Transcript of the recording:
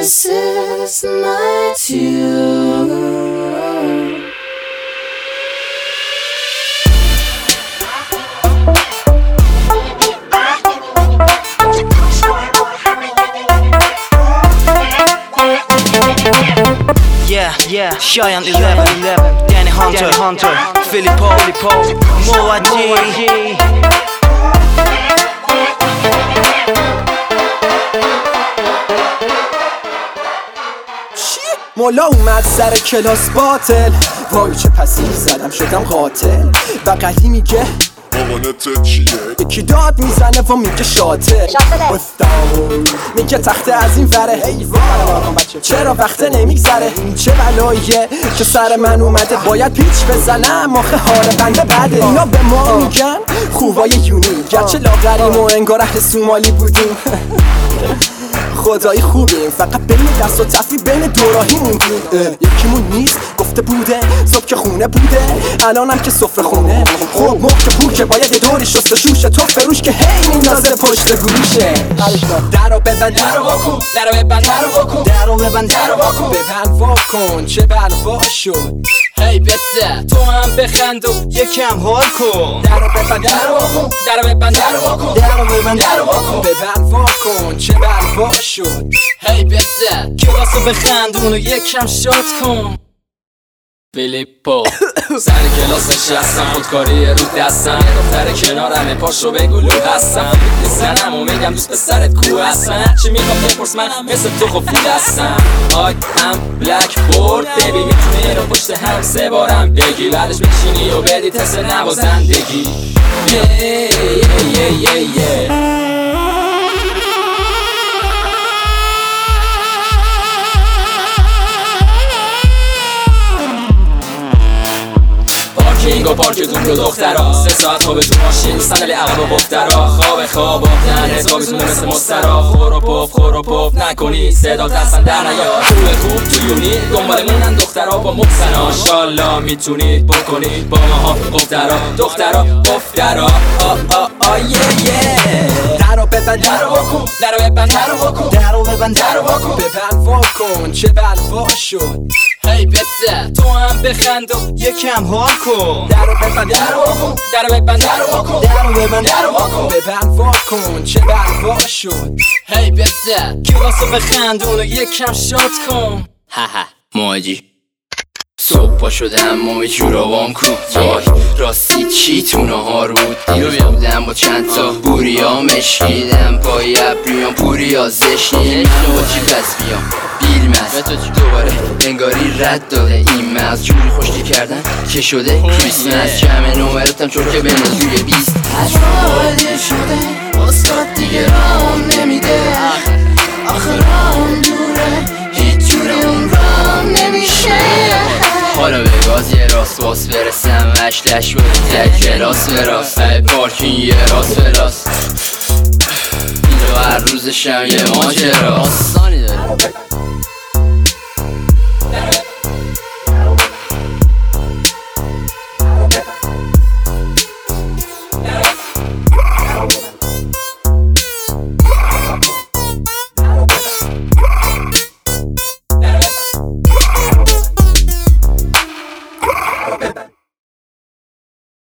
This is my tune. Yeah, Cheyenne 11, Danny Hunter, Filippo, Moa G. مولا اومد سر کلاس باطل، وای چه پسیف زدم شدم قاتل. بغلی میگه مامانت چیه؟ یکی داد میزنه و میگه شاطر. استاد میگه تخته از این وره. چرا وقت نمیگذره؟ این چه بلاییه که سر من اومده؟ باید پیچ بزنم آخه حال بنده بده. اینا به ما میگن خوبای یونی، گرچه لاغریم و انگار اهل سومالی بودیم. خدایی خوبیم، فقط بین دست و تفری بین دوراهی موندیم. یکیمون نیست گفته بوده صبح که خونه بوده، الانم که سفره خونه. خب مخت پور که باید یه دوری شسته شوشه، تو فروش که هی میندازه پشت گوشه. درو ببند درو واکن، درو ببند درو واکن، درو ببند درو واکن، ببند واکن چه بلوا شد. هی بسه تو هم بخند و یکم حال کن. درو ببند درو واکن، درو ببند درو واکن، درو ببند درو واکن، ببند واکن چه بلوا شد. هی بسه کلاسو بخندون و یکم شاد کن. فیلیپو سر کلاس نشستم، خودکاری رو دستم، یه دختر کنارمه پاشو بگو لو هستم. میزنم و میگم دوست پسرت کو هستم، هرچی میخوام بپرس من مثل تو خفول هستم. آی ام بلک بورد بیبی، میتونی اینو پشت هم سه بارم بگی، بعدش بشینی و بدی تست نوازندگی. پارکینگ و پارکتون رو دخترا، 3 ساعت خوابه تو ماشین، صندلی عقب و بخترا، خواب آفتن حساب میتونه مثل مسترا. خور و پف نکنی صدا دستن در نیاد. خوب تو یونی دنبالمونن دخترا با محسنا، انشالله میتونید بکنید با ماها دخترا گفترا. درو ببند درو واکن، درو ببند درو واکن، درو ببند درو واکن، ببند واکن چه بلوا شد. هی بسه تو هم بخند و یکم حال کن. درو ببند درو واکن، درو ببند درو واکن، درو ببند درو واکن، ببند واکن چه بلوا شد. هی بسه کلاسو بخندون و یکم شاد کن. ماجی صبح پا شدم و جوراوام کو، وای راستی چی تو نهار بود؟ دیروز بودم با چند تا بوریا مشکیدم، پای ابریام پوریا زشنی. من با چی پس بیام بیل مست دوباره انگاری رد داده این مز، جوری خوشتی کردن که شده کریسمس. جمع نومرتم چون که بنزوی 20 عالی شده استاد دیگه رام نمیده، آخرام دوره هیچ جوره اون رام نمیشه. حالا به گاز یه راست باس برسم، اشتش بود تک کلاس براست، پارکینگ یه راست فلاس، اینجا هر روزشم یه ماجراست.